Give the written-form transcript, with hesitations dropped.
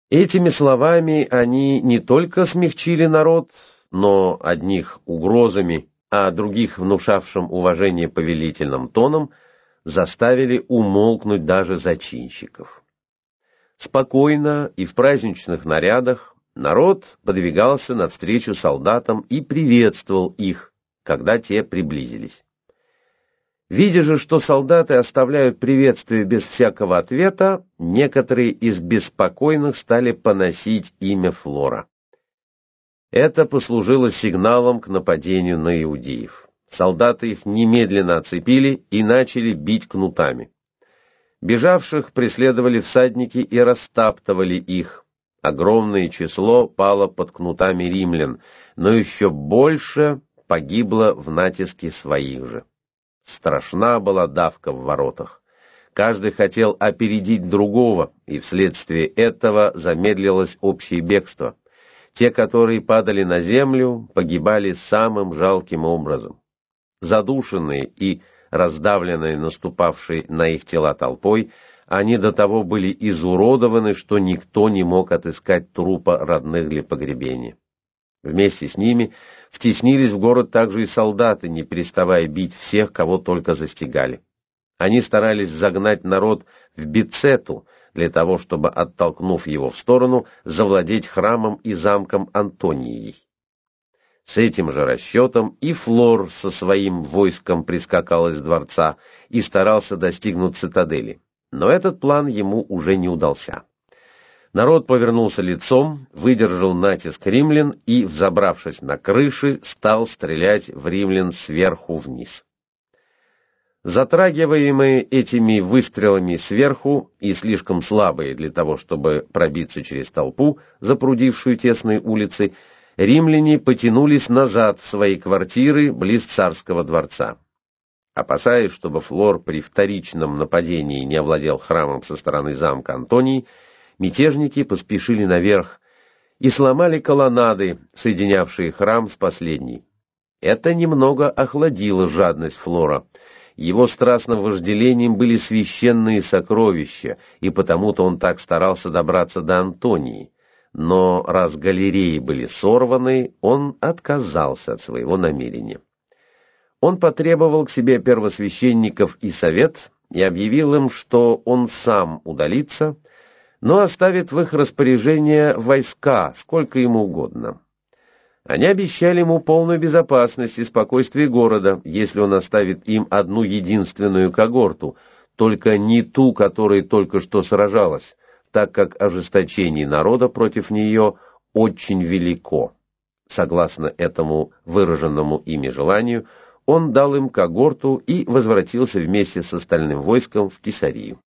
Этими словами они не только смягчили народ, но одних угрозами, а других внушавшим уважение повелительным тоном, заставили умолкнуть даже зачинщиков. Спокойно и в праздничных нарядах народ подвигался навстречу солдатам и приветствовал их, когда те приблизились. Видя же, что солдаты оставляют приветствие без всякого ответа, некоторые из беспокойных стали поносить имя Флора. Это послужило сигналом к нападению на иудеев. Солдаты их немедленно оцепили и начали бить кнутами. Бежавших преследовали всадники и растаптывали их. Огромное число пало под кнутами римлян, но еще больше погибло в натиске своих же. Страшна была давка в воротах. Каждый хотел опередить другого, и вследствие этого замедлилось общее бегство. Те, которые падали на землю, погибали самым жалким образом. Задушенные и раздавленные наступавшей на их тела толпой, они до того были изуродованы, что никто не мог отыскать трупа родных для погребения. Вместе с ними втеснились в город также и солдаты, не переставая бить всех, кого только застигали. Они старались загнать народ в Бицету, для того, чтобы, оттолкнув его в сторону, завладеть храмом и замком Антонией. С этим же расчетом и Флор со своим войском прискакал из дворца и старался достигнуть цитадели, но этот план ему уже не удался. Народ повернулся лицом, выдержал натиск римлян и, взобравшись на крыши, стал стрелять в римлян сверху вниз. Затрагиваемые этими выстрелами сверху и слишком слабые для того, чтобы пробиться через толпу, запрудившую тесные улицы, римляне потянулись назад в свои квартиры близ царского дворца. Опасаясь, чтобы Флор при вторичном нападении не овладел храмом со стороны замка Антонии, мятежники поспешили наверх и сломали колоннады, соединявшие храм с последней. Это немного охладило жадность Флора. Его страстным вожделением были священные сокровища, и потому-то он так старался добраться до Антонии. Но раз галереи были сорваны, он отказался от своего намерения. Он потребовал к себе первосвященников и совет и объявил им, что он сам удалится, но оставит в их распоряжение войска, сколько ему угодно. Они обещали ему полную безопасность и спокойствие города, если он оставит им одну единственную когорту, только не ту, которая только что сражалась, так как ожесточение народа против нее очень велико. Согласно этому выраженному ими желанию, он дал им когорту и возвратился вместе с остальным войском в Кесарию.